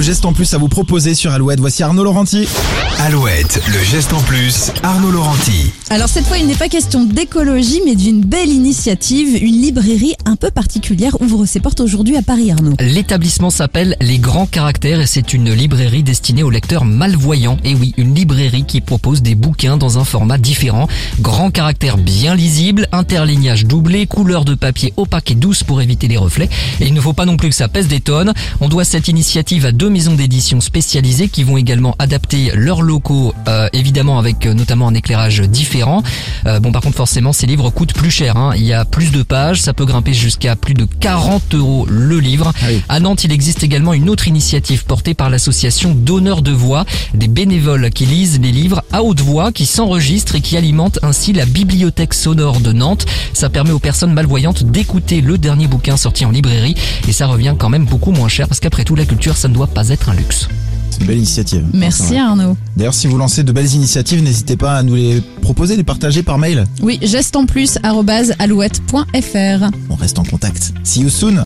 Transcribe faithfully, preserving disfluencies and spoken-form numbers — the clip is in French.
geste en plus à vous proposer sur Alouette. Voici Arnaud Laurenti. Alouette, le geste en plus, Arnaud Laurenti. Alors cette fois, il n'est pas question d'écologie, mais d'une belle initiative. Une librairie un peu particulière ouvre ses portes aujourd'hui à Paris, Arnaud. L'établissement s'appelle Les Grands Caractères et c'est une librairie destinée aux lecteurs malvoyants. Et oui, une librairie qui propose des bouquins dans un format différent. Grands caractères bien lisibles, interlignage doublé, couleur de papier opaque et douce pour éviter les reflets. Et il ne faut pas non plus que ça pèse des tonnes. On doit cette initiative à deux maisons d'édition spécialisées qui vont également adapter leurs locaux, euh, évidemment avec euh, notamment un éclairage différent. Euh, bon, par contre, forcément, ces livres coûtent plus cher, hein. Il y a plus de pages, ça peut grimper jusqu'à plus de quarante euros le livre. Ah oui. À Nantes, il existe également une autre initiative portée par l'association Donneurs de Voix, des bénévoles qui lisent les livres à haute voix, qui s'enregistrent et qui alimentent ainsi la bibliothèque sonore de Nantes. Ça permet aux personnes malvoyantes d'écouter le dernier bouquin sorti en librairie et ça revient quand même beaucoup moins cher parce qu'après tout, la culture, ça ne doit pas être un luxe. C'est une belle initiative. Merci Arnaud. D'ailleurs, si vous lancez de belles initiatives, n'hésitez pas à nous les proposer, les partager par mail. Oui, geste en plus arobase alouette point fr. On reste en contact. See you soon.